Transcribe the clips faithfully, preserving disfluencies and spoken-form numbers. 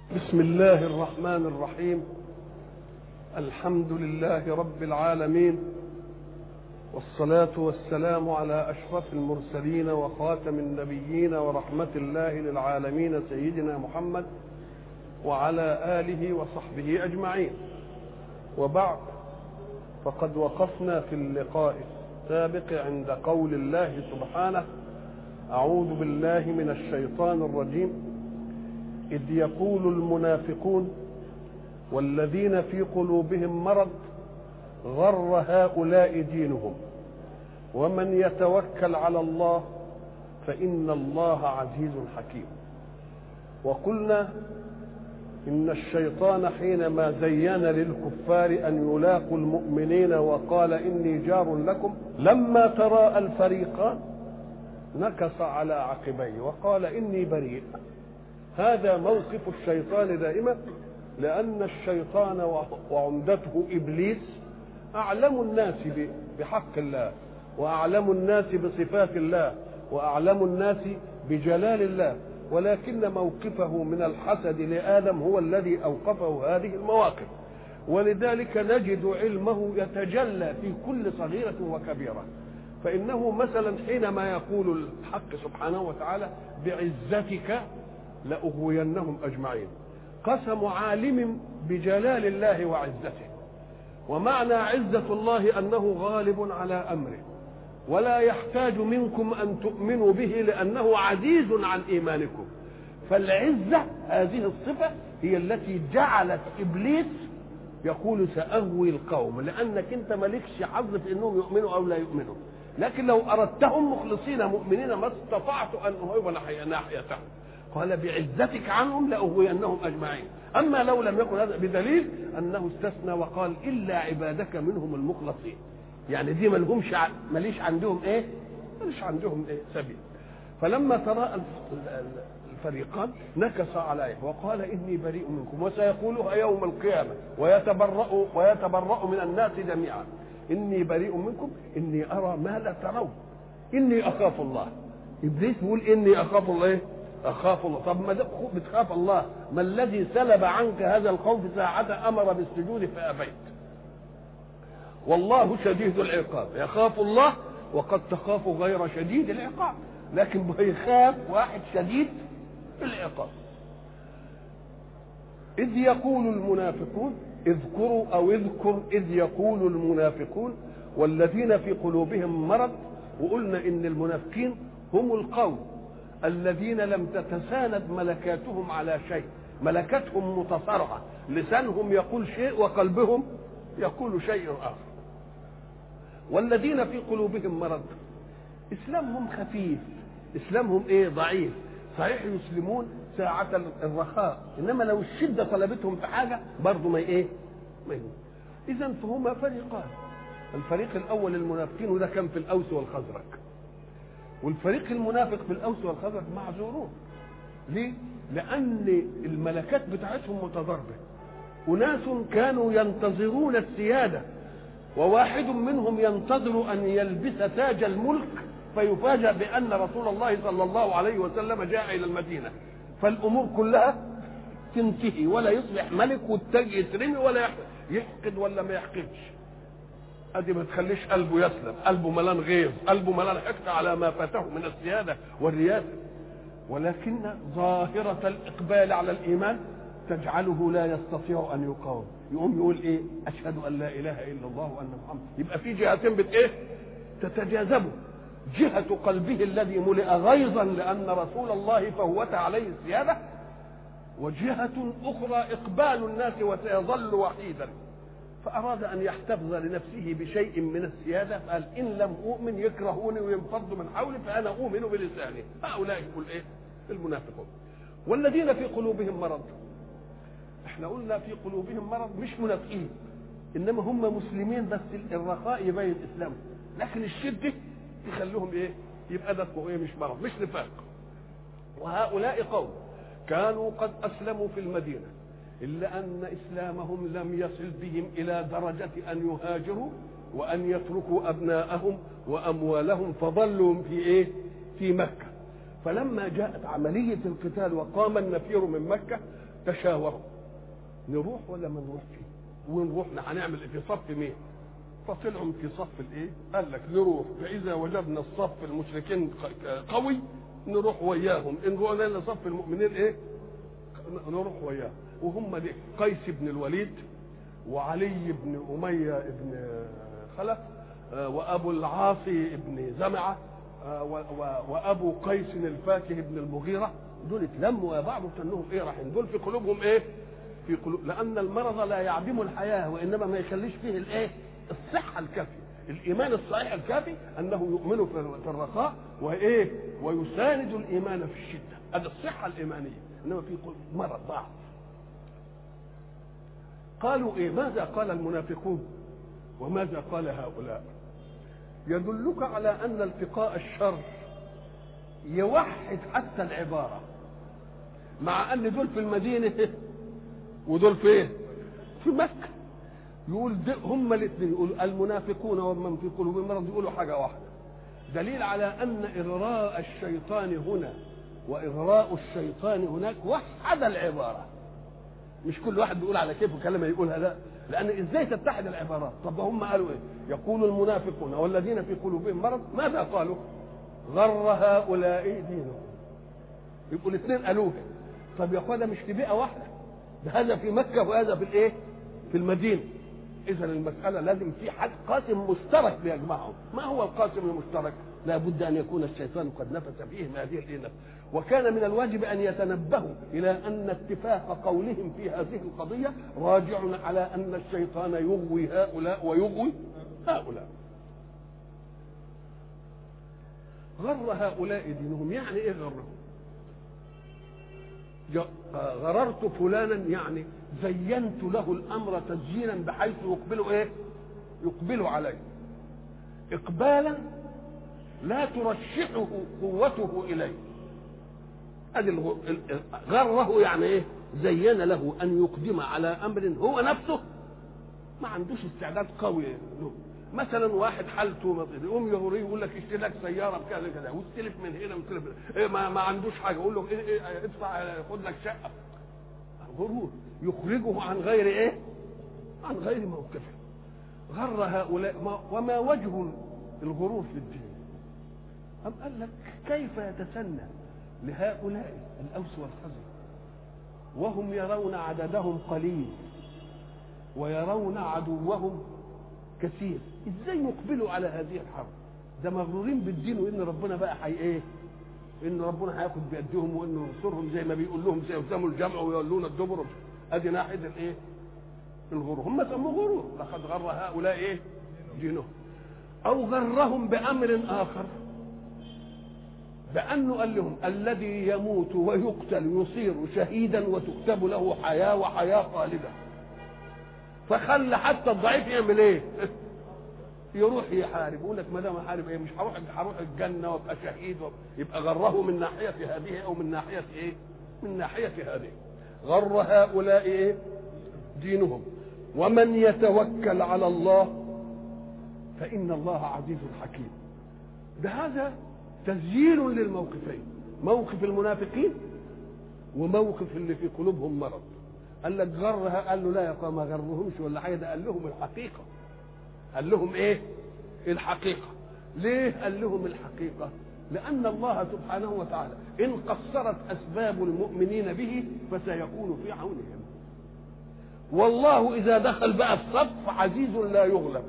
بسم الله الرحمن الرحيم. الحمد لله رب العالمين، والصلاة والسلام على أشرف المرسلين وخاتم النبيين ورحمة الله للعالمين سيدنا محمد وعلى آله وصحبه أجمعين. وبعد، فقد وقفنا في اللقاء السابق عند قول الله سبحانه: أعوذ بالله من الشيطان الرجيم، إذ يقول المنافقون والذين في قلوبهم مرض غر هؤلاء دينهم ومن يتوكل على الله فإن الله عزيز حكيم. وقلنا إن الشيطان حينما زين للكفار أن يلاقوا المؤمنين وقال إني جار لكم، لما تراءى الفريقان نكص على عقبيه وقال إني بريء. هذا موقف الشيطان دائما، لأن الشيطان وعمدته إبليس أعلم الناس بحق الله، وأعلم الناس بصفات الله، وأعلم الناس بجلال الله، ولكن موقفه من الحسد لآدم هو الذي أوقفه هذه المواقف. ولذلك نجد علمه يتجلى في كل صغيرة وكبيرة. فإنه مثلا حينما يقول الحق سبحانه وتعالى: بعزتك لأغوينهم أجمعين، قسم عالم بجلال الله وعزته. ومعنى عزة الله أنه غالب على أمره، ولا يحتاج منكم أن تؤمنوا به لأنه عزيز عن إيمانكم. فالعزة هذه الصفة هي التي جعلت إبليس يقول سأغوي القوم، لأنك أنت مالكش حظ في أنهم يؤمنوا أو لا يؤمنوا. لكن لو أردتهم مخلصين مؤمنين ما استطعت أن أهوب ناحيتهم. قال بعزتك عنهم لأغوينهم أجمعين. أما لو لم يكن هذا بدليل أنه استثنى وقال إلا عبادك منهم المخلصين، يعني دي ملهمش ماليش عندهم إيه ماليش عندهم إيه سبيل. فلما تراءى الفريقان نكص عليه وقال إني بريء منكم، وسيقولها يوم القيامة ويتبرأ ويتبرأ من الناس جميعا: إني بريء منكم إني أرى ما لا ترون إني أخاف الله. إبليس يقول إني أخاف الله إيه؟ أخاف الله. طب ما بتخاف الله، ما الذي سلب عنك هذا الخوف ساعة أمر بالسجود فأبيت؟ والله شديد العقاب. يخاف الله وقد تخاف غير شديد العقاب، لكن بيخاف واحد شديد العقاب. إذ يقول المنافقون، اذكروا أو اذكر إذ يقول المنافقون والذين في قلوبهم مرض. وقلنا إن المنافقين هم القوم الذين لم تتساند ملكاتهم على شيء، ملكتهم متصارعة، لسانهم يقول شيء وقلبهم يقول شيء آخر. والذين في قلوبهم مرض، إسلامهم خفيف، إسلامهم إيه ضعيف. صحيح يسلمون ساعة الرخاء، إنما لو الشدة طلبتهم في حاجة برضو ما إيه ما يهون. إذن فهما فريقان. الفريق الأول المنافقين، وده كان في الأوس والخزرج. والفريق المنافق في الأوس والخزرج معذورون. ليه؟ لأن الملكات بتاعتهم متضاربة. أناس كانوا ينتظرون السيادة، وواحد منهم ينتظر أن يلبس تاج الملك فيفاجأ بأن رسول الله صلى الله عليه وسلم جاء إلى المدينة، فالأمور كلها تنتهي ولا يصبح ملك والتاج يترمي ولا يحقد ولا ما يحقدش. ادي ما تخليش قلبه يسلم، قلبه ملان غيظ، قلبه ملان حقد على ما فاته من السياده والرياسه. ولكن ظاهره الاقبال على الايمان تجعله لا يستطيع ان يقاوم. يقوم يقول ايه؟ اشهد ان لا اله الا الله وان محمد. يبقى في جهتين بت ايه تتجاذبوا: جهه قلبه الذي ملئ غيظا لان رسول الله فوت عليه السياده، وجهه اخرى اقبال الناس وسيظل وحيدا. فأراد أن يحتفظ لنفسه بشيء من السيادة، قال إن لم أؤمن يكرهوني وينفضوا من حولي فأنا أؤمن بلساني. هؤلاء يقول إيه؟ المنافقون. والذين في قلوبهم مرض، احنا قلنا في قلوبهم مرض مش منافقين، إنما هم مسلمين بس الرخاء يبين إسلامهم، لكن الشدة يخلوهم إيه؟ يبقى ده إيه؟ مش مرض، مش نفاق. وهؤلاء قوم كانوا قد أسلموا في المدينة، إلا أن إسلامهم لم يصل بهم إلى درجة أن يهاجروا وأن يتركوا أبناءهم وأموالهم، فظلوا في إيه؟ في مكة. فلما جاءت عملية القتال وقام النفير من مكة تشاوروا نروح ولا ما نروحش، ونروح هنعمل في صف مين؟ فطلعوا في صف الايه؟ قال لك نروح، فاذا وجدنا الصف المشركين قوي نروح وياهم، ان رؤنا صف المؤمنين ايه؟ نروح وياهم. وهم دي قيس بن الوليد وعلي بن اميه بن خلف وابو العاصي بن زمعه وابو قيس الفاكه بن المغيره، دول اتلموا يا بعض وكانهم ايه رايحين، دول في قلوبهم ايه؟ في قلوب، لان المرض لا يعدم الحياه وانما ما يخليش فيه الايه؟ الصحه الكافيه. الايمان الصحيح الكافي انه يؤمن في الرخاء وايه؟ ويساند الايمان في الشده، هذه الصحه الايمانيه. انما في مرض ضعف. قالوا ايه؟ ماذا قال المنافقون وماذا قال هؤلاء؟ يدلك على ان التقاء الشر يوحد حتى العباره، مع ان دول في المدينه ودول فين؟ في مكه. يقول هم الاثنين، يقول المنافقون ومن في قلوبهم مرض يقولوا حاجه واحده، دليل على ان اغراء الشيطان هنا واغراء الشيطان هناك وحد العباره، مش كل واحد بيقول على كيفه كلمه يقولها، لا، لان ازاي تتحد العبارات؟ طب هم قالوا ايه؟ يقول المنافقون والذين في قلوبهم مرض، ماذا قالوا؟ غر هؤلاء دينهم. يبقوا الاثنين قالوها. طب يا اخوانا مش في بيئه واحده، ده هذا في مكه وهذا في الايه؟ في المدينه. اذا المساله لازم في حد قاسم مشترك بيجمعهم. ما هو القاسم المشترك؟ لا بد ان يكون الشيطان قد نفث فيهم هذه الانف، وكان من الواجب ان يتنبهوا الى ان اتفاق قولهم في هذه القضيه راجع على ان الشيطان يغوي هؤلاء ويغوي هؤلاء. غر هؤلاء دينهم، يعني ايه غرهم؟ غررت فلانا يعني زينت له الامر تزيينا بحيث يقبل ايه؟ يقبل عليه اقبالا لا ترشحه قوته اليه. ادي غره يعني ايه؟ زين له ان يقدم على امر هو نفسه ما عندوش استعداد قوي له. مثلا واحد حالته يقوم يغريه يقول لك اشتري لك سياره بكذا كذا واستلف من هنا واستلف من هنا. إيه ما, ما عندوش حاجه، يقول له إيه إيه ادفع خد لك شقه. غرور يخرجه عن غير ايه؟ عن غير موقفه. غر هؤلاء ما وما وجه الغرور في الدين؟ أم قال لك كيف يتسنى لهؤلاء الأوس والخزرج وهم يرون عددهم قليل ويرون عدوهم كثير، ازاي يقبلوا على هذه الحرب؟ ده مغرورين بالدين وان ربنا بقى حي ايه؟ ان ربنا هياخد بيدهم وانه ينصرهم زي ما بيقول لهم سيهزموا الجمع ويولون الدبر. ادي ناحيه الايه؟ الغرور. هم سموه غرور. لقد غر هؤلاء ايه؟ دينهم. او غرهم بامر اخر، بانه قال لهم الذي يموت ويقتل يصير شهيدا وتكتب له حياه وحياه خالده، فخلى حتى الضعيف يعمل ايه؟ يروح يحارب. يقول لك ما دام احارب ايه؟ مش هروح هروح الجنه وابقى شهيد. يبقى غره من ناحيه هذه او من ناحيه ايه؟ من ناحيه هذه. غر هؤلاء ايه؟ دينهم. ومن يتوكل على الله فان الله عزيز حكيم. ده هذا تسجيل للموقفين، موقف المنافقين وموقف اللي في قلوبهم مرض. قال لك غرها، قال له لا يا قوم ما غرهمش ولا حاجه، ده قال لهم الحقيقه. قال لهم ايه؟ الحقيقه. ليه قال لهم الحقيقه؟ لان الله سبحانه وتعالى ان قصرت اسباب المؤمنين به فسيكون في عونهم. والله اذا دخل بقى الصف عزيز لا يغلب،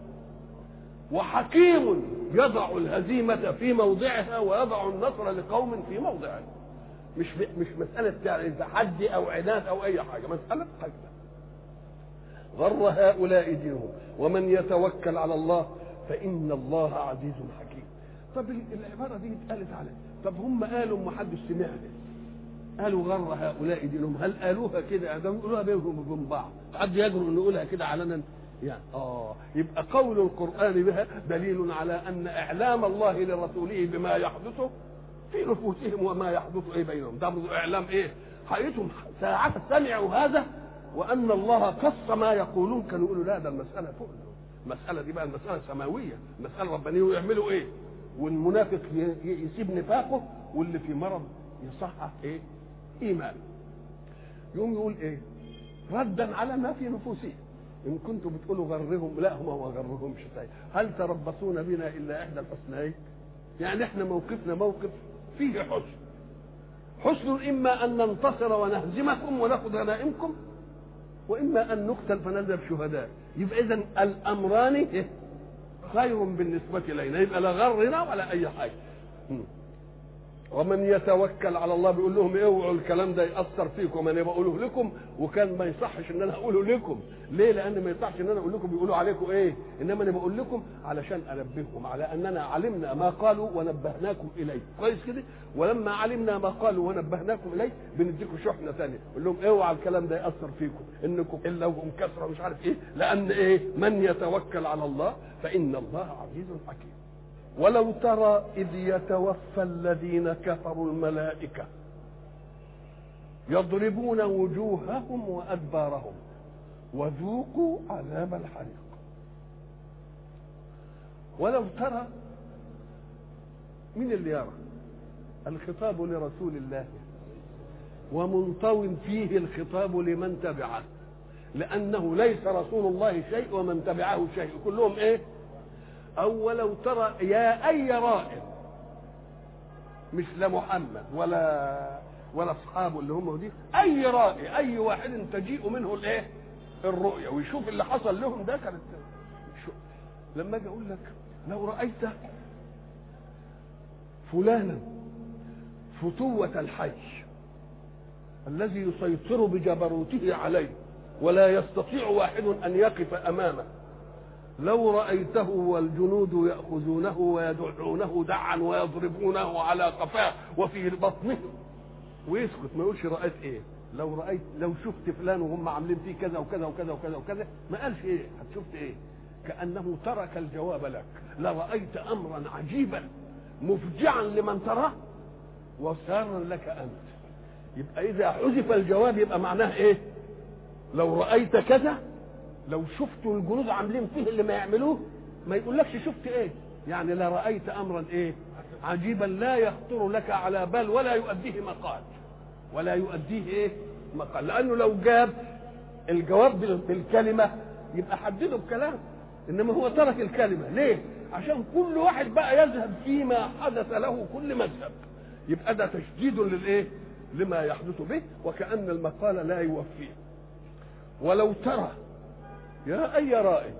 وحكيم يضع الهزيمه في موضعها ويضع النصر لقوم في موضعه. مش مش مساله تحدي او عناد او اي حاجه، مساله قدر. غر هؤلاء دينهم ومن يتوكل على الله فان الله عزيز حكيم. طب العباره دي اتقالت عليه، طب هم قالوا ما حدش سمعها، قالوا غر هؤلاء دينهم، هل قالوها كده؟ ده بيقولوها بينهم وبين بعض، حد يجرؤ انه يقولها كده علنا؟ يعني اه يبقى قول القرآن بها دليل على ان اعلام الله لرسوله بما يحدث في نفوسهم وما يحدث ايه بينهم، ده اعلام ايه؟ حقيقتهم ساعات سمعوا هذا وان الله قص ما يقولون، كانوا يقولوا لا ده المساله فوق، المساله دي بقى المساله سماويه، المساله ربانيه، ويعملوا ايه؟ والمنافق يسيب نفاقه واللي في مرض يصحح ايه؟ ايمان. يقوم يقول ايه ردا على ما في نفوسهم، ان كنتم بتقولوا غرهم، لا هم ما غرهمش شيء، هل تربصون بنا الا احدى الحسنيين؟ يعني احنا موقفنا موقف فيه حسن، حسن اما ان ننتصر ونهزمكم وناخذ غنائمكم، واما ان نقتل فنذهب شهداء. يبقى اذا الامران خير بالنسبه الينا، يبقى لا غرنا ولا اي حاجه. ومن يتوكل على الله، بيقول لهم اوعوا الكلام ده ياثر فيكم، انا بقوله لكم، وكان ما يصحش ان انا اقوله لكم. ليه؟ لان ما يصحش ان انا اقول لكم بيقولوا عليكم ايه، انما انا بقول لكم علشان انبهكم على اننا علمنا ما قالوا ونبهناكم اليه، كويس كده؟ ولما علمنا ما قالوا ونبهناكم اليه بنديكم شحنه ثانيه، نقول لهم اوعوا الكلام ده ياثر فيكم، انكم الا وهم كسره مش عارف ايه، لان ايه؟ من يتوكل على الله فان الله عزيز حكيم. ولو ترى إذ يتوفى الذين كفروا الملائكة يضربون وجوههم وأدبارهم وذوقوا عذاب الحريق. ولو ترى، من اللي يرى؟ الخطاب لرسول الله، ومنطو فيه الخطاب لمن تبعه، لأنه ليس رسول الله شيء ومن تبعه شيء، كلهم ايه؟ أو ولو ترى يا أي رائد، مش لا محمد ولا ولا أصحابه اللي هم دي، أي رائي، أي واحد تجيء منه الإيه؟ الرؤية ويشوف اللي حصل لهم ده. كانت لما أجي أقول لك لو رأيت فلانا فتوة الحي الذي يسيطر بجبروته عليه ولا يستطيع واحد أن يقف أمامه، لو رأيته والجنود يأخذونه ويدعونه دعا ويضربونه على قفاه وفي بطنه ويسكت ما يقولش رأيت ايه، لو رأيت لو شفت فلان وهم عاملين فيه كذا وكذا وكذا وكذا وكذا، ما قالش ايه، هتشفت ايه؟ كأنه ترك الجواب لك، لرأيت أمرا عجيبا مفجعا لمن تراه وسارا لك أنت. يبقى إذا حذف الجواب يبقى معناه ايه؟ لو رأيت كذا، لو شفتوا الجنود عاملين فيه اللي ما يعملوه، ما يقولكش شفت ايه، يعني لا رأيت امرا ايه؟ عجيبا لا يخطر لك على بال ولا يؤديه مقال، ولا يؤديه ايه؟ مقال، لانه لو جاب الجواب بالكلمه يبقى حدده بكلام، انما هو ترك الكلمه ليه؟ عشان كل واحد بقى يذهب فيما حدث له كل مذهب، يبقى ده تشديد للايه؟ لما يحدث به، وكأن المقال لا يوفيه. ولو ترى يا أي رائد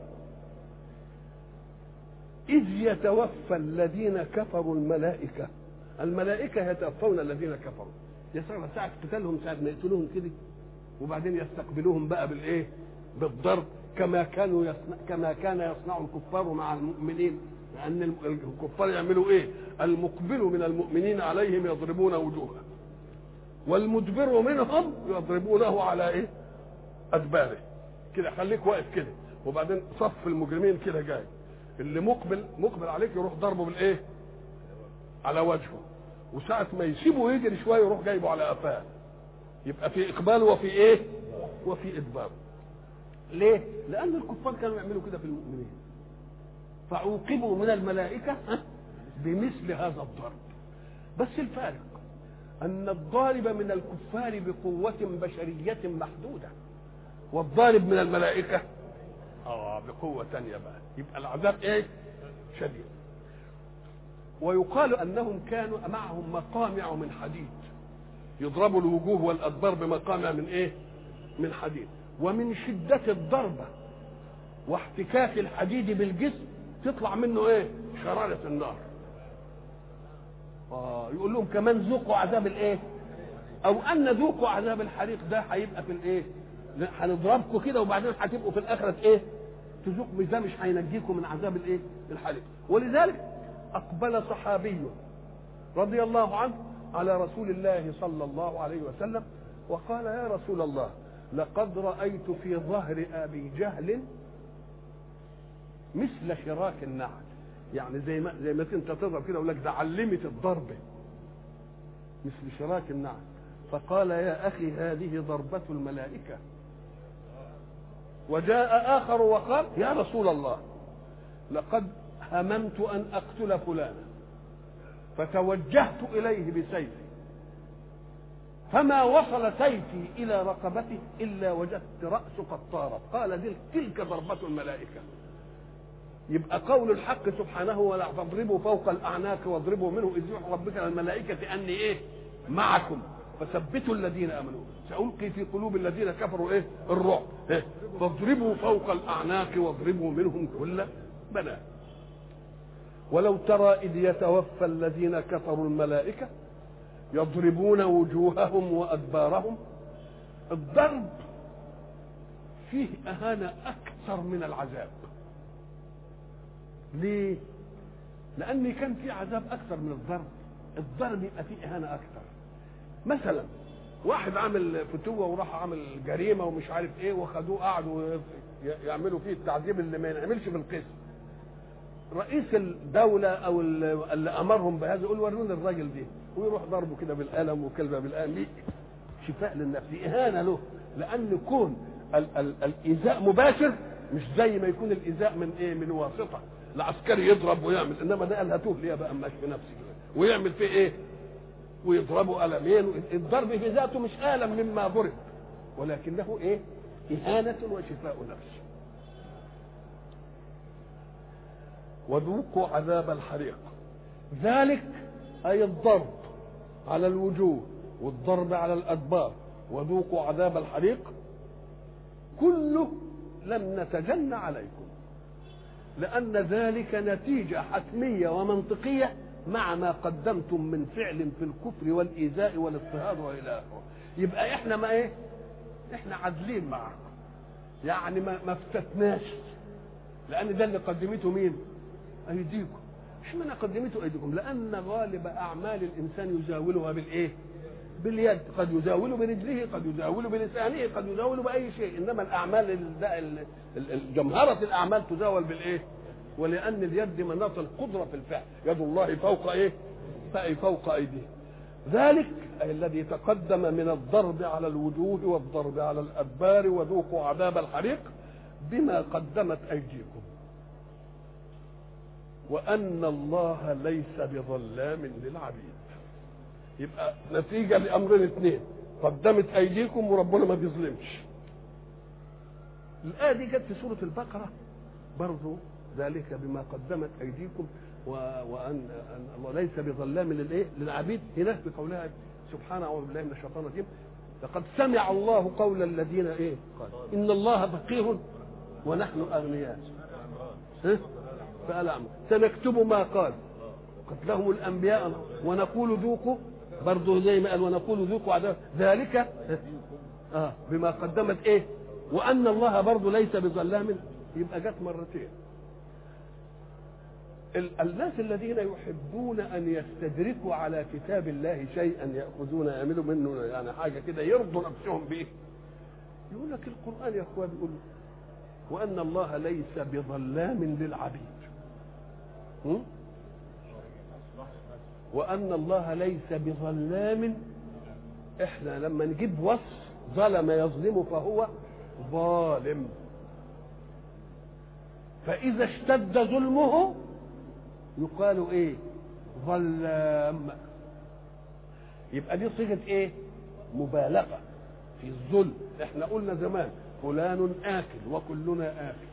إذ يتوفى الذين كفروا الملائكة، الملائكة يتوفون الذين كفروا، يسرع ساعة قتالهم، ساعة ما يقتلوهم كده، وبعدين يستقبلوهم بقى بالإيه؟ بالضرب، كما كانوا يصنع كما كان يصنع الكفار مع المؤمنين، لأن الكفار يعملوا إيه؟ المقبل من المؤمنين عليهم يضربون وجوههم، والمدبر منهم يضربونه على إيه؟ أدباره كده، خليك واقف كده، وبعدين صف المجرمين كده جاي، اللي مقبل مقبل عليك يروح ضربه بالايه؟ على وجهه، وساعة ما يسيبه يجري شويه يروح جايبه على قفاه، يبقى في اقبال وفي ايه؟ وفي ادبار. ليه؟ لان الكفار كانوا يعملوا كده في المؤمنين، فعوقبوا من الملائكه بمثل هذا الضرب. بس الفارق ان الضارب من الكفار بقوه بشريه محدوده، والضارب من الملائكة اه بقوة تانية بقى، يبقى العذاب ايه؟ شديد. ويقال انهم كانوا معهم مقامع من حديد، يضربوا الوجوه والادبار بمقامع من ايه؟ من حديد، ومن شدة الضربة واحتكاك الحديد بالجسم تطلع منه ايه؟ شرارة النار. اه يقول لهم كمان ذوقوا عذاب الايه؟ او ان ذوقوا عذاب الحريق، ده هيبقى في الايه؟ هنضربكم كده وبعدين هتبقوا في الاخره ايه؟ تذوق، ده مش هينجيكم من عذاب الايه؟ الحريق. ولذلك اقبل صحابي رضي الله عنه على رسول الله صلى الله عليه وسلم وقال: يا رسول الله، لقد رايت في ظهر ابي جهل مثل شراك النعل، يعني زي ما زي ما انت تضرب كده، اقول لك ده علمت الضرب مثل شراك النعل. فقال: يا اخي هذه ضربة الملائكة. وجاء آخر وقال: يا رسول الله، لقد هممت أن أقتل فلانا فتوجهت إليه بسيفي فما وصل سيفي الى رقبته الا وجدت راسه قد طارت. قال دي تلك ضربه الملائكه. يبقى قول الحق سبحانه ولا تضربوا فوق الاعناق واضربوا منه اذ يوحي ربك للملائكه اني ايه معكم فثبتوا الذين امنوا سألقي في قلوب الذين كفروا ايه الرعب إيه؟ فاضربوا فوق الاعناق واضربوا منهم كل بنان. ولو ترى اذ يتوفى الذين كفروا الملائكه يضربون وجوههم وادبارهم. الضرب فيه اهانه اكثر من العذاب. ليه؟ لان كان في عذاب اكثر من الضرب. الضرب يبقى فيه اهانه اكثر. مثلا واحد عامل فتوه وراح عامل جريمه ومش عارف ايه وخدوه قعدوا يعملوا فيه التعذيب اللي ما ينعملش في القسم. رئيس الدوله او اللي امرهم بهذا يقول ورونا الراجل ده ويروح ضربه كده بالقلم وكلمه بالقلم. ليه؟ شفاء للنفس، اهانه له. لان كون ال- ال- الايذاء مباشر مش زي ما يكون الايذاء من ايه من واسطه. العسكري يضرب ويعمل، انما ده قال هاتوه ليه بقى ماشي بنفسي ويعمل فيه ايه ويضربوا قلمين. الضرب في ذاته مش الم مما ضرب ولكنه ايه اهانه وشفاء نفس. وذوقوا عذاب الحريق. ذلك اي الضرب على الوجوه والضرب على الادبار وذوقوا عذاب الحريق كله لم نتجن عليكم، لأن ذلك نتيجة حتمية ومنطقية مع ما قدمتم من فعل في الكفر والإيذاء والاضطهاد وإلى آخره. يبقى إحنا ما إيه؟ إحنا عادلين معكم، يعني ما ما افتتناش، لأن ده اللي قدمته مين؟ أيديكم. اشمعنى قدمته أيديكم؟ لأن غالب أعمال الإنسان يزاولها بالإيه؟ باليد. قد يزاول برجله، قد يزاول بلسانه، قد يزاول باي شيء، انما الاعمال جمهره الاعمال تزاول بالايه؟ ولان اليد مناط القدره في الفعل، يد الله فوق ايه؟ فأي فوق ايديه. ذلك أي الذي تقدم من الضرب على الوجوه والضرب على الادبار وذوقوا عذاب الحريق بما قدمت ايديكم وان الله ليس بظلام للعبيد. يبقى نتيجه لامرين اثنين، قدمت ايديكم وربنا ما بيظلمش. الايه دي جت في سوره البقره برضه، ذلك بما قدمت ايديكم و... وان أن الله ليس بظلام للايه للعبيد. هناك بقولها سبحانه اعوذ بالله من الشيطان الرجيم لقد سمع الله قول الذين ايه قال ان الله فقير ونحن اغنياء فقال عم سنكتب ما قال قتلهم الانبياء ونقول ذوقوا برضه زي ما قال ونقول ذوقوا عذاب ذلك اه بما قدمت ايه وان الله برضه ليس بظلام. يبقى جت مرتين. الناس الذين يحبون ان يستدركوا على كتاب الله شيئا ياخذون يعملوا منه يعني حاجه كده يرضوا نفسهم به، يقول لك القران يا اخوان بيقول وان الله ليس بظلام للعبيد. هم؟ وأن الله ليس بظلام. إحنا لما نجيب وصف ظلم يظلم فهو ظالم، فإذا اشتد ظلمه يقال إيه؟ ظلام. يبقى دي صيغة إيه؟ مبالغة في الظلم. إحنا قلنا زمان فلان آكل وكلنا آكل،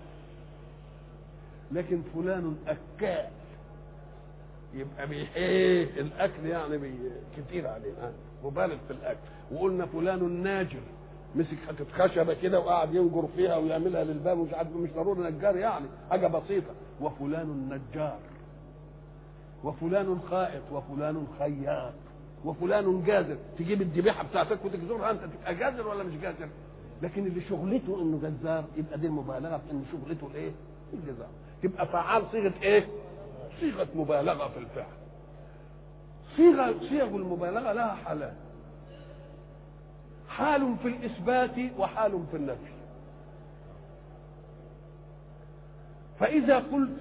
لكن فلان أكال يبقى بايه الاكل يعني بي كتير عليه مبالغ في الاكل. وقلنا فلان ناجر مسك حته خشبه كده وقعد ينجر فيها ويعملها للباب ومش عارف مش ضروري نجار يعني حاجه بسيطه. وفلان نجار وفلان خائط وفلان خياط وفلان جازر. تجيب الذبيحه بتاعتك وتجزرها انت تبقى جازر ولا مش جازر؟ لكن اللي شغلته انه جزار يبقى دي المبالغه في ان شغلته الايه؟ الجزار. تبقى فعال صيغه ايه؟ صيغة مبالغة في الفعل. صيغة صيغ المبالغة لها حالان، حال في الإثبات وحال في النفي. فإذا قلت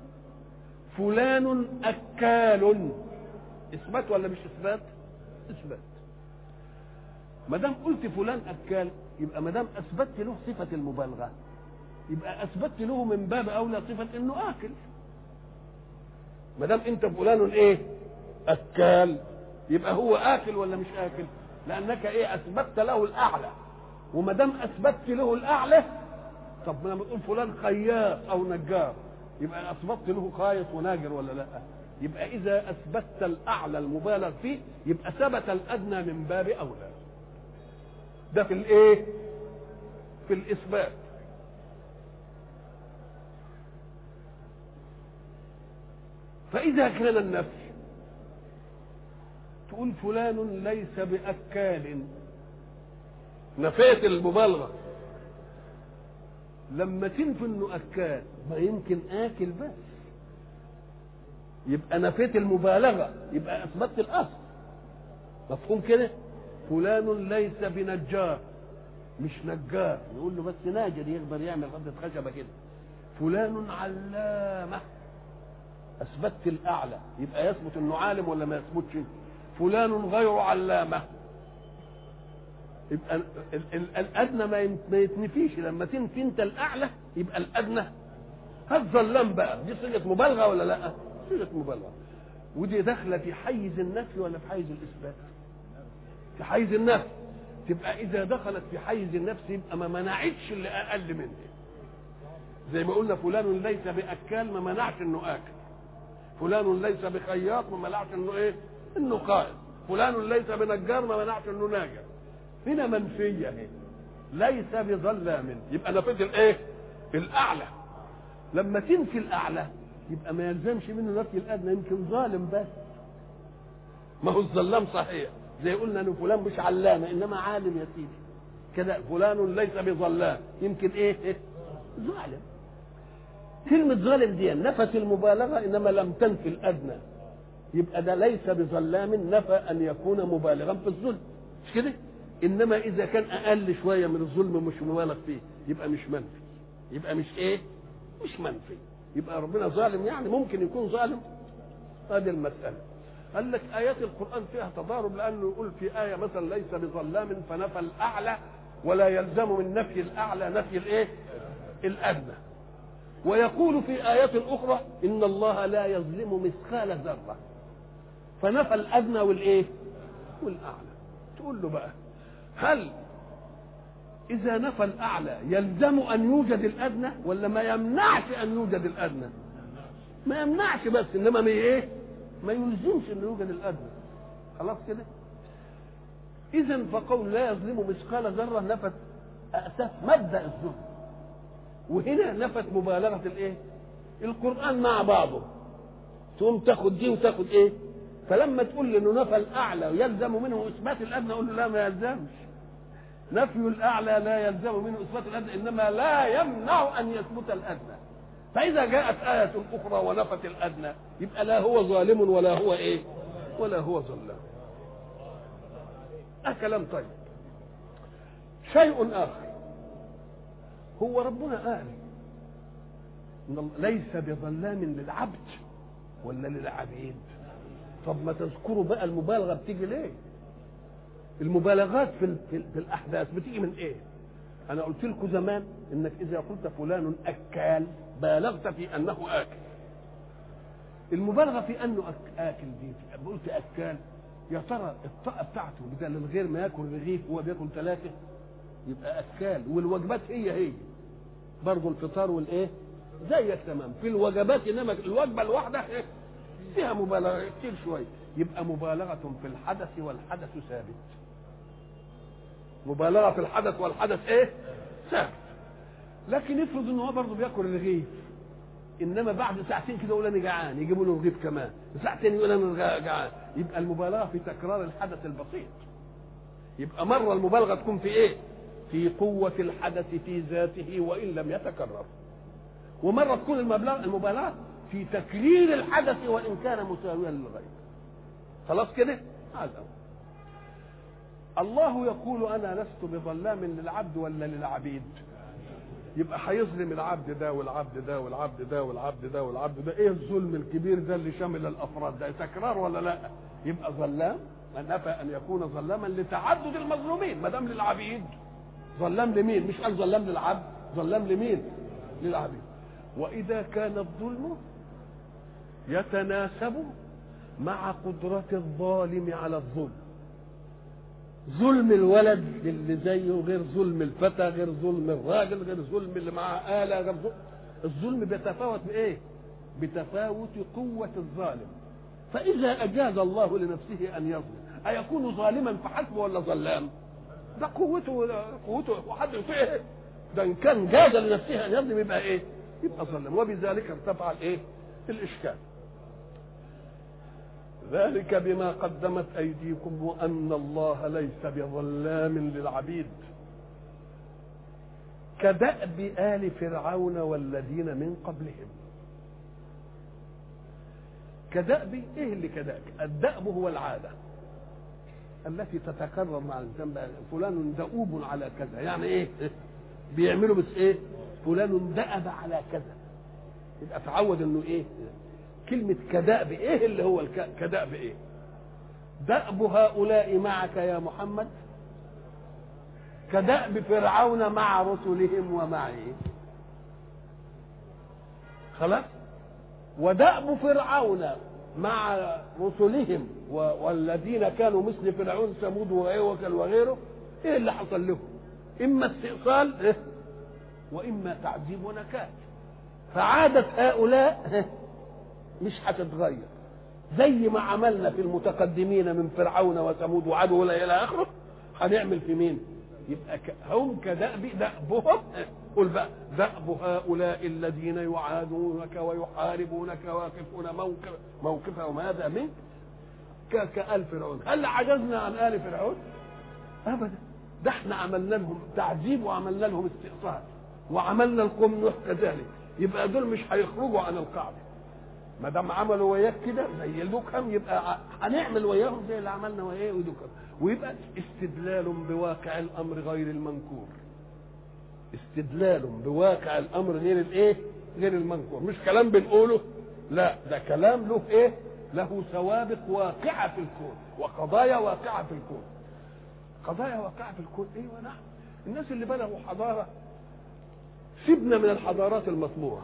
فلان أكال إثبات ولا مش إثبات؟ إثبات. ما دام قلت فلان أكال يبقى ما دام أثبتت له صفة المبالغة يبقى أثبتت له من باب أولى صفة إنه آكل. ما دام انت فلان ايه؟ اكال، يبقى هو اكل ولا مش اكل؟ لانك ايه اثبتت له الاعلى، وما دام اثبتت له الاعلى طب لما تقول فلان خياط او نجار يبقى اثبتت له خايط وناجر ولا لا؟ يبقى اذا اثبتت الاعلى المبالغ فيه يبقى ثبت الادنى من باب اولى. ده في الايه؟ في الاثبات. فاذا كان النفي تقول فلان ليس باكال، نفيت المبالغه. لما تنفي انه اكال ما يمكن اكل بس، يبقى نفيت المبالغه، يبقى اثبتت الاصل. مفهوم كده؟ فلان ليس بنجار، مش نجار، يقول له بس ناجر يقدر يعمل قبضه خشبه كده. فلان علامه، اثبتت الاعلى، يبقى يثبت انه عالم ولا ما يثبتش؟ فلان غير علامه، يبقى الادنى ما يتنفيش. لما تنفي انت الاعلى يبقى الادنى. هالظلام بقى دي صيغه مبالغه ولا لا؟ صيغه مبالغه. ودي داخله في حيز النفي ولا في حيز الاثبات؟ في حيز النفي. تبقى اذا دخلت في حيز النفس يبقى ما منعتش اللي اقل منه. زي ما قلنا فلان ليس باكال ما منعش انه اكل، فلان ليس بخياط ما منعش انه ايه؟ انه قائد، فلان ليس بنجار ما منعش انه ناجر. هنا منفيه اهي، ليس بظلام، يبقى نفيت الايه؟ الاعلى. لما تنفي الاعلى يبقى ما يلزمش منه نفي الادنى، يمكن ظالم بس. ما هو الظلام صحيح، زي قلنا ان فلان مش علامه انما عالم يا سيدي كده. فلان ليس بظلام، يمكن ايه؟ إيه؟ ظالم. كلمه ظالم دي نفت المبالغه انما لم تنفي الادنى، يبقى ده ليس بظلام نفى ان يكون مبالغا في الظلم، مش كده؟ انما اذا كان اقل شويه من الظلم مش مبالغ فيه يبقى مش منفي، يبقى مش ايه؟ مش منفي. يبقى ربنا ظالم يعني ممكن يكون ظالم؟ هذه المساله. قال لك ايات القران فيها تضارب، لانه يقول في ايه مثلا ليس بظلام فنفى الاعلى، ولا يلزم من نفي الاعلى نفي الايه؟ الادنى. ويقول في ايات اخرى ان الله لا يظلم مثقال ذره، فنفى الادنى والايه؟ والاعلى. تقول له بقى هل اذا نفى الاعلى يلزم ان يوجد الادنى ولا ما يمنعش ان يوجد الادنى؟ ما يمنعش بس، انما ما ايه؟ ما يلزمش ان يوجد الادنى. خلاص كده؟ اذا فقول لا يظلم مثقال ذره نفت اساس مبدا الظلم، وهنا نفت مبالغه الايه؟ القران مع بعضه. تقوم تاخد دي وتاخد ايه؟ فلما تقول انه نفى الاعلى ويلزم منه اثبات الادنى اقول له لا ما يلزمش. نفي الاعلى لا يلزم منه اثبات الادنى، انما لا يمنع ان يثبت الادنى. فاذا جاءت ايه اخرى ونفت الادنى يبقى لا هو ظالم ولا هو ايه؟ ولا هو ظلام. ده كلام طيب. شيء اخر، هو ربنا قال ان ليس بظلام للعبد ولا للعبيد؟ طب ما تذكروا بقى المبالغه بتيجي ليه؟ المبالغات في, في, في الاحداث بتيجي من ايه؟ انا قلت لكم زمان انك اذا قلت فلان اكال بالغت في انه اكل. المبالغه في انه اكل دي قلت اكال، يا ترى الطاقه بتاعته بدل الغير ما ياكل رغيف هو بياكل ثلاثه يبقى اكال. والوجبات هي هي برضه الفطار والايه زيك تمام في الوجبات، انما الوجبه الواحده فيها مبالغه كتير شويه، يبقى مبالغه في الحدث والحدث ثابت. مبالغه في الحدث والحدث ايه؟ ثابت. لكن افرض ان هو برضه بياكل الرغيف، انما بعد ساعتين كده يقول انا جعان يجيبوا له رغيف كمان، ساعتين يقول انا جعان، يبقى المبالغه في تكرار الحدث البسيط. يبقى مره المبالغه تكون في ايه؟ في قوه الحدث في ذاته وان لم يتكرر، ومره تكون المبالغه في تكرير الحدث وان كان مساويا للغير. خلاص كده؟ هذا الله يقول انا لست بظلام للعبد ولا للعبيد. يبقى هيظلم العبد ده والعبد ده والعبد ده والعبد ده والعبد ده. ايه الظلم الكبير ده اللي شامل الافراد ده؟ تكرار ولا لا؟ يبقى ظلام، نفى ان يكون ظلاما لتعدد المظلومين. ما دام للعبيد ظلام لمين؟ مش قال ظلام للعبد، ظلام لمين؟ للعبيد. واذا كان الظلم يتناسب مع قدرة الظالم على الظلم، ظلم الولد اللي زيه غير ظلم الفتى، غير ظلم الراجل، غير ظلم اللي معاه آلة، غير ظلم. الظلم بيتفاوت بإيه؟ بتفاوت قوة الظالم. فإذا أجاز الله لنفسه أن يظلم أيكون ظالما فحسب ولا ظلام؟ ده قوته قوته وحد فيه. ده إن كان جاز لنفسه أن يظلم يبقى إيه؟ يبقى ظلم. وبذلك ارتفع الإيه؟ الإشكال. ذلك بما قدمت أيديكم وأن الله ليس بظلام للعبيد. كدأب آل فرعون والذين من قبلهم. كدأب إيه اللي كدأب؟ الدأب هو العادة التي تتكرر مع الإنسان. بقى فلان دؤوب على كذا، يعني إيه؟ بيعملوا بس إيه؟ فلان دأب على كذا، يبقى تعود إنه إيه؟ كلمة كدأب إيه اللي هو كدأب إيه؟ دأب هؤلاء معك يا محمد كدأب فرعون مع رسلهم ومعه. خلاص. ودأب فرعون مع رسلهم والذين كانوا مثل فرعون ثمود وغيره ايه اللي حصل لهم؟ اما استئصال إيه؟ واما تعذيب ونكال. فعادة هؤلاء مش هتتغير، زي ما عملنا في المتقدمين من فرعون وثمود وعاد الى اخره هنعمل في مين؟ يبقى هم كدأب دأبهم. قل بقى دأب هؤلاء الذين يعادونك ويحاربونك واقفون موقف موقفهم هذا منك كآل فرعون. هل عجزنا عن آل فرعون؟ أبدا. ده احنا عملنا لهم تعذيب وعملنا لهم استئصال وعملنا لقوم نوح كذلك. يبقى دول مش هيخرجوا عن القاعدة. ما دام عملوا وياك كده زي لوكهم يبقى هنعمل وياهم زي اللي عملنا وياه ولوكهم. ويبقى استدلال بواقع الامر غير المنكور. استدلال بواقع الامر غير الايه؟ غير المنكور. مش كلام بنقوله، لا ده كلام له ايه؟ له سوابق واقعه في الكون وقضايا واقعه في الكون. قضايا واقعه في الكون ايوه نعم. الناس اللي بلغوا حضاره، سيبنا من الحضارات المطموعه.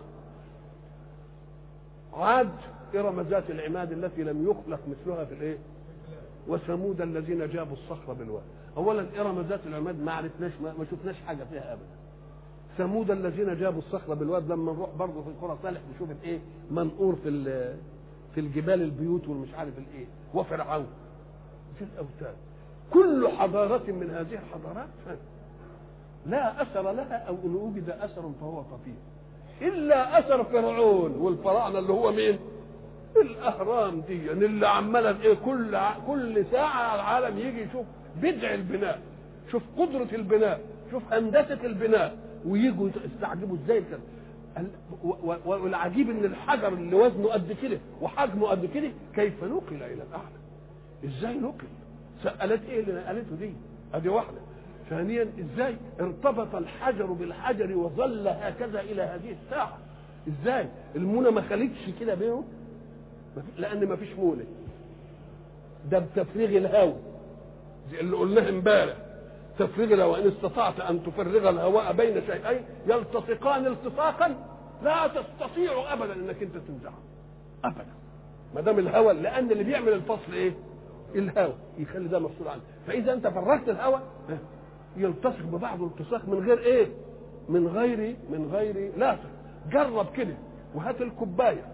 عاد إرم ذات العماد التي لم يخلق مثلها في الايه؟ وثمود الذين جابوا الصخر بالواد. اولا إرم ذات العماد ما عرفناش ما شفناش حاجه فيها ابدا. ثمود الذين جابوا الصخر بالواد لما نروح برضه في القرى صالح نشوف الايه؟ منقور في في الجبال البيوت والمش عارف الايه. وفرعون في الاوتاد. كل حضاره من هذه الحضارات لا اثر لها او ان وجد اثر فهو طفيف الا اثر فرعون والفراعنه اللي هو مين؟ الاهرام دي يعني اللي عماله ايه؟ كل كل ساعه العالم يجي يشوف بدع البناء، شوف قدره البناء، شوف هندسه البناء، ويجوا يستعجبوا ازاي كده. والعجيب ان الحجر اللي وزنه قد كده وحجمه قد كده كيف نقل الى الاعلى؟ ازاي نقل؟ سالت ايه اللي نقلته دي؟ ادي واحده. ثانيا ازاي ارتبط الحجر بالحجر وظل هكذا الى هذه الساعه؟ ازاي؟ المونه ما خلتش كده بينهم لان ما فيش مونه. ده بتفريغ الهواء زي اللي قلناه امبارح. تفريغ الهواء ان استطعت ان تفرغ الهواء بين شيئين يلتصقان التصاقا لا تستطيع ابدا انك انت تنزعه ابدا ما دام الهواء، لان اللي بيعمل الفصل ايه؟ الهواء يخلي ده مفصول عنه. فاذا انت فرغت الهواء يلتصق ببعضه التصاق من غير ايه؟ من غير من غير لا. جرب كده وهات الكوبايه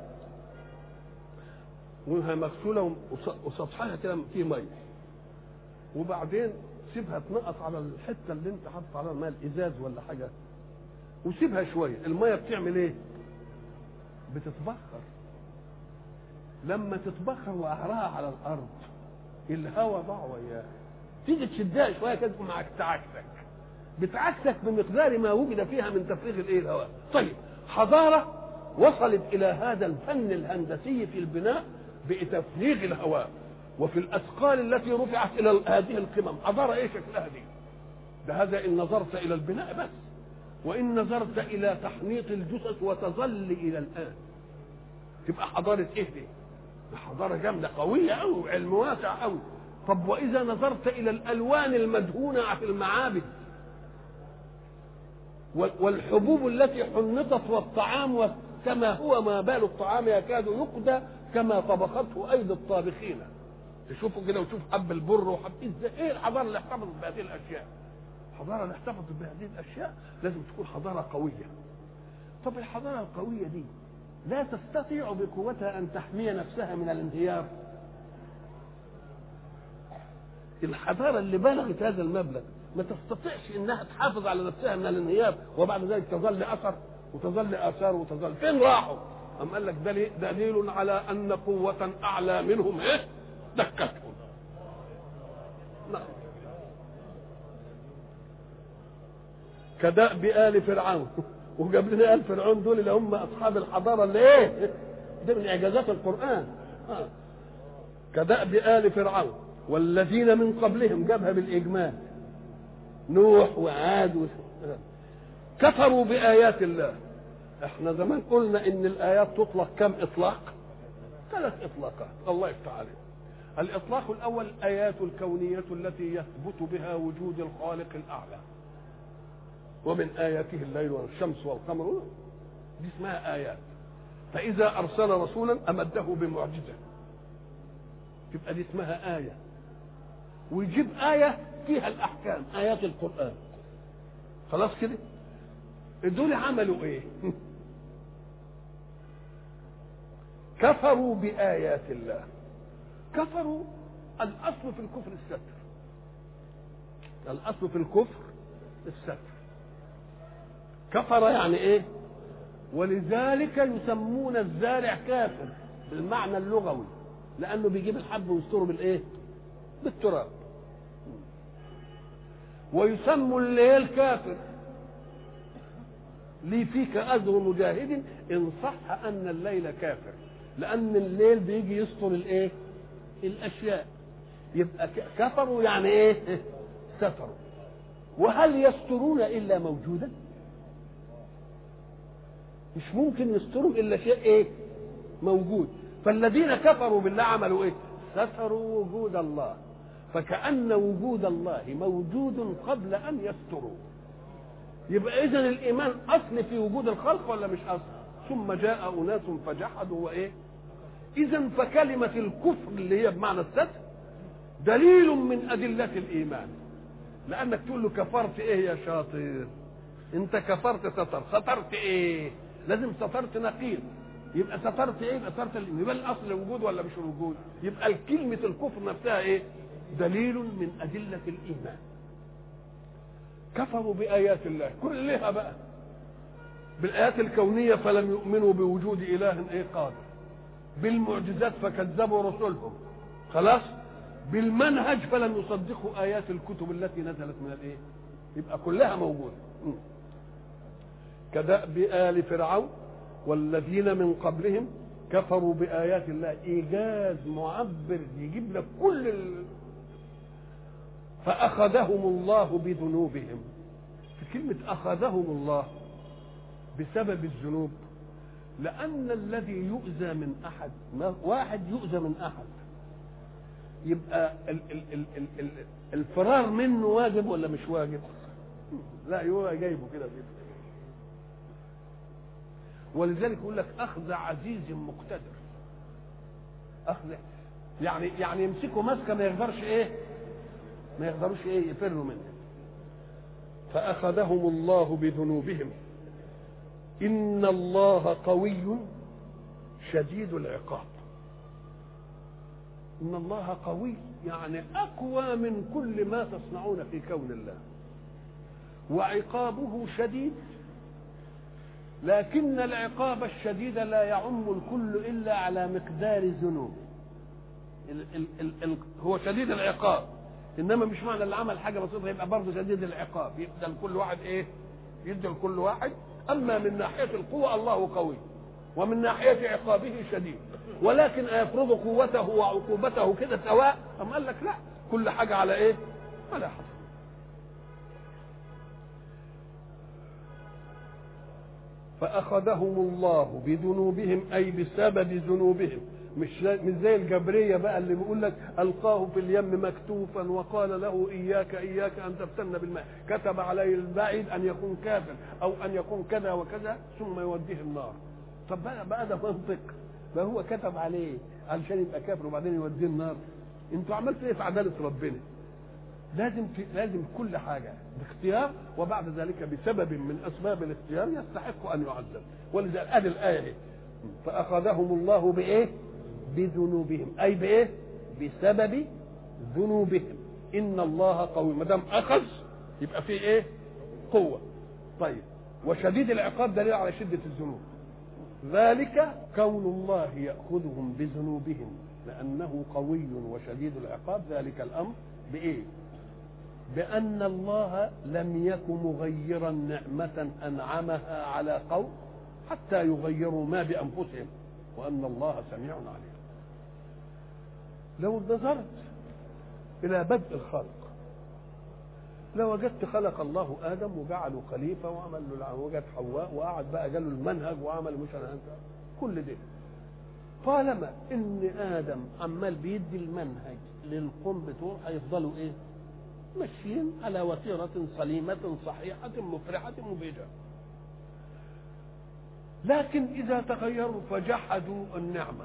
وهي مغسوله وسطحها كده فيه ميه وبعدين سيبها تنقط على الحته اللي انت حاطط عليها الماء الازاز ولا حاجه وسيبها شويه. الميه بتعمل ايه؟ بتتبخر. لما تتبخر وقعرها على الارض الهواء ضاع وياها. تيجي تشدها شويه كده معك تعكسك بتعكسك بمقدار ما وجد فيها من تفريغ الايه؟ الهواء. طيب حضاره وصلت الى هذا الفن الهندسي في البناء بتفريغ الهواء وفي الاثقال التي رفعت الى هذه القمم. حضاره ايه شكلها دي؟ ده هذا ان نظرت الى البناء بس، وان نظرت الى تحنيط الجثث وتظل الى الان تبقى حضاره ايه دي؟ حضاره جامده قويه قوي، علم واسع قوي. طب واذا نظرت الى الالوان المدهونه في المعابد والحبوب التي حنطت والطعام كما هو ما بال الطعام يكاد يقدى كما طبخته ايدي الطابخين. تشوفوا كده وتشوف حب البر وحب ازاي ايه الحضاره اللي احتفظت بهذه الاشياء. الحضاره اللي احتفظت بهذه الاشياء لازم تكون حضاره قويه. طب الحضاره القويه دي لا تستطيع بقوتها ان تحمي نفسها من الانهيار. الحضاره اللي بلغت هذا المبلغ ما تستطيعش انها تحافظ على نفسها من الانهيار وبعد ذلك تظل اثر وتظل اثار وتظل. فين راحوا؟ أم قال لك دليل على ان قوه اعلى منهم ايه دكتهم. نعم. كدأب آل فرعون. وجاب لنا آل فرعون دول اللي هم اصحاب الحضاره اللي ايه ده من اعجازات القران. آه. كدأب آل فرعون والذين من قبلهم، جابها بالاجمال، نوح وعاد و... كفروا بآيات الله. احنا زمان قلنا ان الايات تطلق كم اطلاق؟ ثلاث اطلاقات. الله يفتح عليك. الاطلاق الاول الايات الكونيه التي يثبت بها وجود الخالق الاعلى، ومن اياته الليل والشمس والقمر، دي اسمها ايات. فاذا ارسل رسولا امده بمعجزه تبقى دي اسمها ايه. ويجيب ايه فيها الاحكام، ايات القران. خلاص كده. دول عملوا ايه؟ كفروا بآيات الله. كفروا، الاصل في الكفر الستر. الاصل في الكفر الستر. كفر يعني ايه؟ ولذلك يسمون الزارع كافر بالمعنى اللغوي، لانه بيجيب الحب ويستره بالايه؟ بالتراب. ويسموا الليل كافر، لي فيك أجر مجاهد إن صح أن الليل كافر، لأن الليل بيجي يستر الإيه؟ الأشياء. يبقى كفروا يعني إيه؟ ستروا. وهل يسترون إلا موجودا؟ مش ممكن يستروا إلا شيء إيه؟ موجود. فالذين كفروا بالله عملوا إيه؟ ستروا وجود الله، فكأن وجود الله موجود قبل أن يستروا. يبقى إذن الإيمان أصل في وجود الخلق ولا مش أصل؟ ثم جاء أناس فجحدوا وإيه؟ إذن فكلمة الكفر اللي هي بمعنى الستر دليل من أدلة الإيمان. لأنك تقول له كفرت إيه يا شاطر؟ أنت كفرت ستر، سترت إيه؟ لازم سترت نقيض. يبقى سترت إيه؟ يبقى سترت الإيمان. يبقى الأصل الوجود ولا مش الوجود؟ يبقى كلمة الكفر نفسها إيه؟ دليل من أدلة الإيمان. كفروا بآيات الله كلها بقى، بالآيات الكونية فلم يؤمنوا بوجود إله إيه قادر، بالمعجزات فكذبوا رسلهم، خلاص، بالمنهج فلم يصدقوا آيات الكتب التي نزلت من الإيه، يبقى كلها موجودة. كدأب آل فرعون والذين من قبلهم كفروا بآيات الله. إيجاز معبر يجيب لك كل ال... فأخذهم الله بذنوبهم. في كلمة أخذهم الله بسبب الذنوب، لأن الذي يؤذى من أحد، واحد يؤذى من أحد، يبقى ال ال ال ال ال الفرار منه واجب ولا مش واجب؟ لا، هو جايبه كده. ولذلك يقول لك أخذ عزيز مقتدر. أخذ يعني يعني يمسكوا مسكة ما يقدرش إيه؟ ما يقدروش ايه يفروا منه. فأخذهم الله بذنوبهم إن الله قوي شديد العقاب. إن الله قوي يعني أقوى من كل ما تصنعون في كون الله، وعقابه شديد، لكن العقاب الشديد لا يعم الكل إلا على مقدار الذنوب. ال ال ال ال هو شديد العقاب، انما مش معنى اللي عمل حاجه بسيطه يبقى برضه شديد العقاب، يبدا لكل واحد ايه؟ يدي لكل واحد. اما من ناحيه القوه الله قوي، ومن ناحيه عقابه شديد، ولكن يفرض قوته وعقوبته كده سواء؟ أم قال لك لا، كل حاجه على ايه؟ على حسب. فاخذهم الله بذنوبهم اي بسبب ذنوبهم. مش مش زي الجبريه بقى اللي بيقول لك القاه في اليم مكتوفا وقال له اياك اياك ان تفتن بالماء، كتب عليه البعيد ان يكون كافر او ان يكون كذا وكذا ثم يوديه النار. طب بقى بقى ده منطق؟ ما هو كتب عليه علشان يبقى كافر وبعدين يوديه النار؟ انتوا عملتوا ايه في عداله ربنا؟ لازم في لازم كل حاجه باختيار، وبعد ذلك بسبب من اسباب الاختيار يستحق ان يعذب. ولذلك ادي الايه اهي، فاخذهم الله بايه؟ بذنوبهم، اي بايه؟ بسبب ذنوبهم. ان الله قوي، ما دام اخذ يبقى فيه ايه؟ قوه. طيب، وشديد العقاب دليل على شده الذنوب. ذلك كون الله ياخذهم بذنوبهم لانه قوي وشديد العقاب، ذلك الامر بايه؟ بان الله لم يكن مغيرا نعمه انعمها على قوم حتى يغيروا ما بانفسهم، وان الله سميع عليم. لو نظرت الى بدء الخلق لوجدت خلق الله ادم وجعله خليفه وعمل له، وجد حواء وقعد بقى جاله المنهج وعمل مش انا كل ده. طالما ان ادم عمال بيدي المنهج للقوم بتوعه هيفضلوا ايه؟ ماشيين على وتيره سليمه صحيحه مفرحه مبهجه. لكن اذا تغيروا فجحدوا النعمه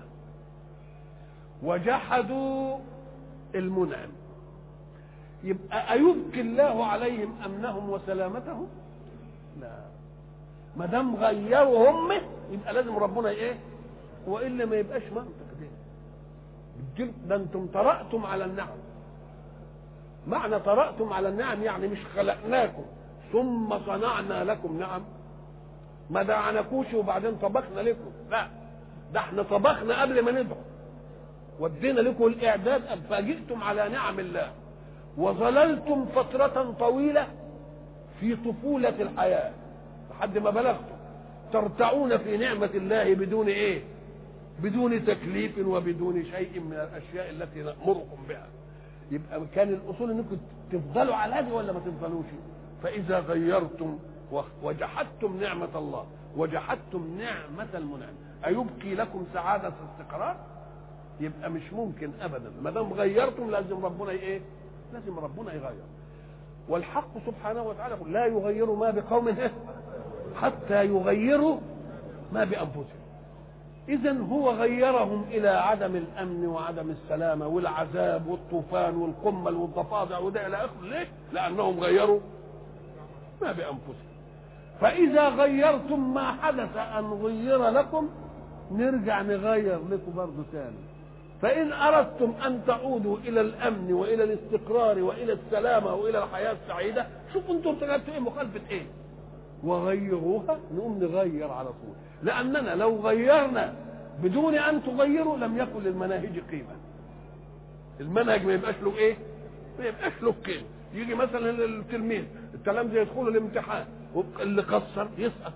وجحدوا المنعم، يبقى أيبقي الله عليهم أمنهم وسلامتهم؟ لا، ما دام غيروا هم يبقى لازم ربنا ايه؟ والا ما يبقاش منطق ده. ده انتم طرأتم على النعم. معنى طرأتم على النعم يعني مش خلقناكم ثم صنعنا لكم نعم، ما دعناكوش وبعدين طبخنا لكم، لا، ده احنا طبخنا قبل ما ندعو ودينا لكم الاعداد، فجئتم على نعم الله وظللتم فترة طويلة في طفولة الحياة لحد ما بلغتم ترتعون في نعمة الله بدون ايه؟ بدون تكليف وبدون شيء من الاشياء التي نأمركم بها. يبقى كان الاصول انكم تفضلوا على هذه ولا ما تفضلوش. فاذا غيرتم وجحدتم نعمة الله وجحدتم نعمة المنعم أيبقي لكم سعادة استقرار؟ يبقى مش ممكن ابدا. ما دام غيرتم لازم ربنا ايه؟ لازم ربنا يغير. والحق سبحانه وتعالى يقول لا يغير ما بقوم حتى يغيروا ما بانفسهم. اذا هو غيرهم الى عدم الامن وعدم السلامه والعذاب والطوفان والقمل والضفادع وده الى اخره. ليه؟ لانهم غيروا ما بانفسهم. فاذا غيرتم ما حدث ان غير لكم نرجع نغير لكم برضه ثاني. فإن أردتم أن تعودوا إلى الأمن وإلى الاستقرار وإلى السلامة وإلى الحياة السعيدة، شوفوا أنتم ارتكبتوا إيه؟ مخالفة إيه؟ وغيروها، نقوم نغير على طول. لأننا لو غيرنا بدون أن تغيروا لم يكن للمناهج قيمة. المنهج ما يبقاش له إيه؟ ما يبقاش له قيمة. يجي مثلا التلميذ التلامذة يدخلوا الامتحان واللي قصر يسقط.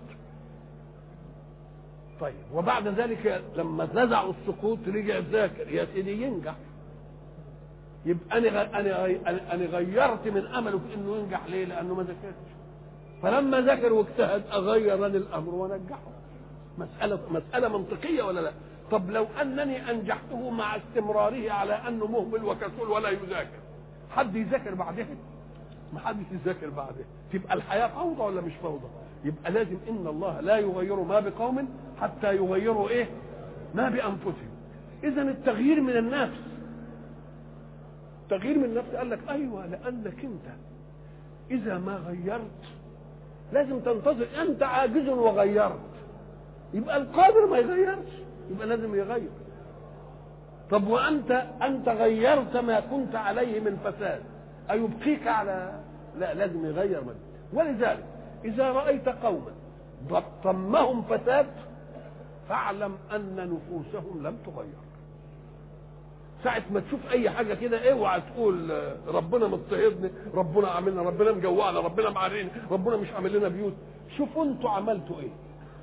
طيب، وبعد ذلك لما نزعوا السقوط رجع ذاكر يا سيدي ينجح. يبقى انا انا انا غيرت من امله في انه ينجح. ليه؟ لانه ما ذاكرش. فلما ذاكر واجتهد اغير انا الامر وانجحه. مساله مساله منطقيه ولا لا؟ طب لو انني انجحته مع استمراره على انه مهمل وكسول ولا يذاكر، حد يذاكر بعدها؟ ما حدش يذاكر بعدها. تبقى الحياه فوضى ولا مش فوضى؟ يبقى لازم ان الله لا يغير ما بقوم حتى يغيروا ايه؟ ما بانفسهم. اذا التغيير من النفس، تغيير من النفس قال لك ايوه، لانك انت اذا ما غيرت لازم تنتظر. انت عاجز وغيرت، يبقى القادر ما يغيرش، يبقى لازم يغير. طب وانت انت غيرت ما كنت عليه من فساد، ايبقيك على؟ لا، لازم يغير منه. ولذلك إذا رأيت قوما ضمهم فساد فاعلم أن نفوسهم لم تغير. ساعة ما تشوف أي حاجة كده اوعى تقول ربنا مضطهدني، ربنا عاملنا، ربنا مجوعنا، ربنا معرينا، ربنا مش عامل لنا بيوت. شوفوا أنتوا عملتوا إيه،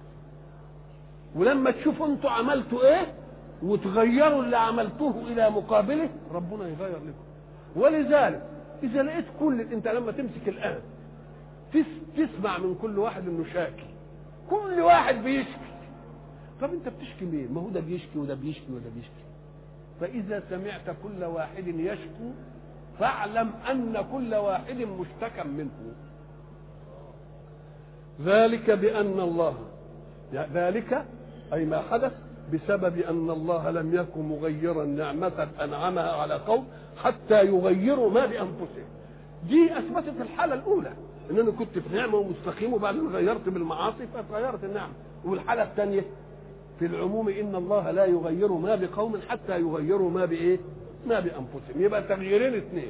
ولما تشوفوا أنتوا عملتوا إيه وتغيروا اللي عملتوه إلى مقابله ربنا يغير لكم. ولذلك إذا لقيت كل أنت لما تمسك الآن تسمع من كل واحد انه شاكي، كل واحد بيشكي. طب انت بتشكي مين؟ ما هو ده بيشكي وده بيشكي وده بيشكي. فاذا سمعت كل واحد يشكو فاعلم ان كل واحد مشتكى منه. ذلك بان الله، ذلك اي ما حدث بسبب أن الله لم يكن مغيرا نعمة أنعمها على قوم حتى يغيروا ما بأنفسهم. دي أثبتت الحالة الأولى، إن أنا كنت في نعمة ومستقيم وبعدين غيرت بالمعاصي فتغيرت النعمة. والحالة الثانية في العموم إن الله لا يغير ما بقوم حتى يغيروا ما بإيه؟ ما بأنفسهم. يبقى تغييرين اثنين.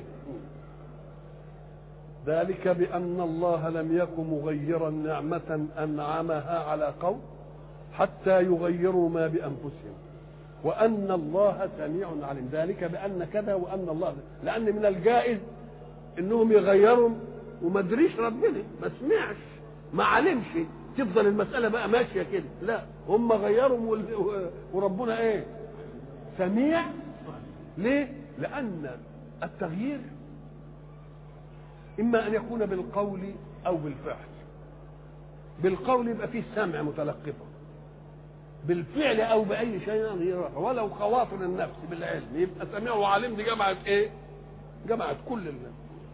ذلك بأن الله لم يكن مغيرا نعمة أنعمها على قوم حتى يغيروا ما بأنفسهم وأن الله سميع عليم. ذلك بأن كذا وأن الله، لأن من الجائز إنهم يغيروا وما ادريش ربنا، ما سمعش ما علمش، تفضل المسألة بقى ماشية كده. لا، هم غيروا وربنا إيه؟ سميع. ليه؟ لأن التغيير إما أن يكون بالقول أو بالفعل. بالقول يبقى فيه سمع متلقفه، بالفعل أو بأي شيء غيره، ولو خواطر النفس بالعلم يبقى سميع وعليم. دي جمعت إيه؟ جمعت كل الناس.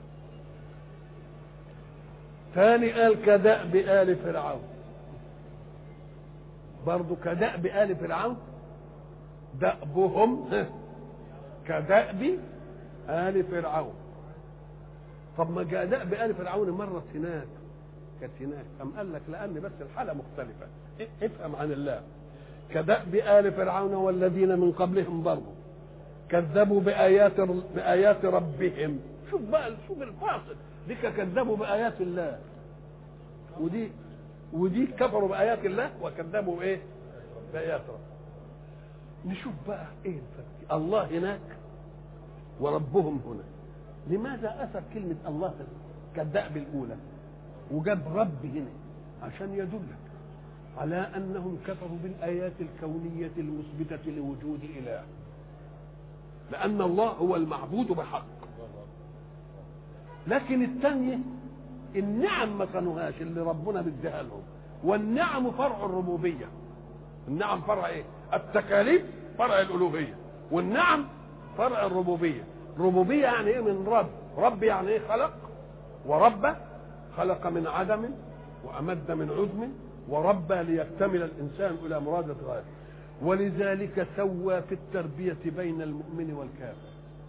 ثاني قال كدأب آل فرعون، برضو كدأب آل فرعون دأبهم كدأب آل فرعون. طب ما جاء دأب آل فرعون مرت هناك، كانت هناك، أم قال لك لأن بس الحالة مختلفة. افهم عن الله. كدأب آل فرعون والذين من قبلهم برضو كذبوا بآيات بآيات ربهم. شوف بقى، شوف الفاصل، دي كذبوا بآيات الله، ودي ودي كفروا بآيات الله وكذبوا ايه؟ بآيات ربهم. نشوف بقى ايه الفرق. الله هناك وربهم هنا. لماذا أثر كلمة الله في كالدأب الأولى وجاب رب هنا؟ عشان يدلك على أنهم كفروا بالآيات الكونية المثبتة لوجود إله، لأن الله هو المعبود بحق. لكن الثانية النعم ما كانوهاش اللي ربنا بديها لهم، والنعم فرع الربوبية. النعم فرع ايه؟ التكاليف فرع الألوهية، والنعم فرع الربوبية. ربوبية يعني ايه؟ من رب. رب يعني ايه؟ خلق. ورب خلق من عدم وأمد من عدم وربى ليكتمل الإنسان إلى مرادة غاية. ولذلك سوى في التربية بين المؤمن والكافر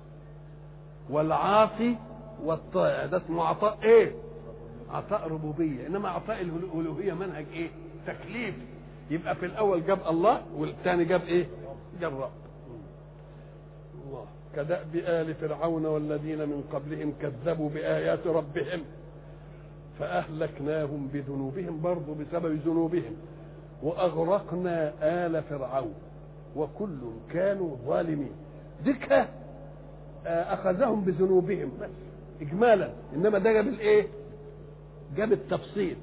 والعاصي والطائع. ده اسمه عطاء ايه؟ عطاء ربوبية. انما عطاء الألوهية منهج ايه؟ تكليف. يبقى في الأول جاب الله والثاني جاب ايه؟ جاب رب. الله. كدأب آل فرعون والذين من قبلهم كذبوا بآيات ربهم فأهلكناهم بذنوبهم، برضو بسبب ذنوبهم، وأغرقنا آل فرعون وكل كانوا ظالمين. ذكى أخذهم بذنوبهم بس إجمالا، إنما ده جاب الإيه؟ جاب التفصيل.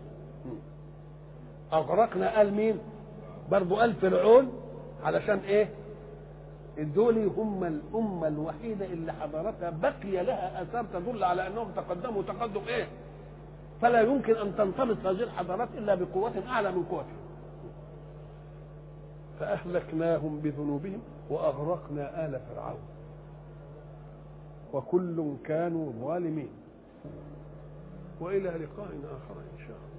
أغرقنا آل مين؟ برضو آل فرعون، علشان إيه؟ دول هم الأمة الوحيدة اللي حضارتها بقي لها آثار تدل على أنهم تقدموا تقدم إيه؟ فلا يمكن أن تنطلق هذه الحضارات إلا بقوة أعلى من قوتها. فأهلكناهم بذنوبهم وأغرقنا آل فرعون وكل كانوا ظالمين. وإلى لقاء آخر إن شاء الله.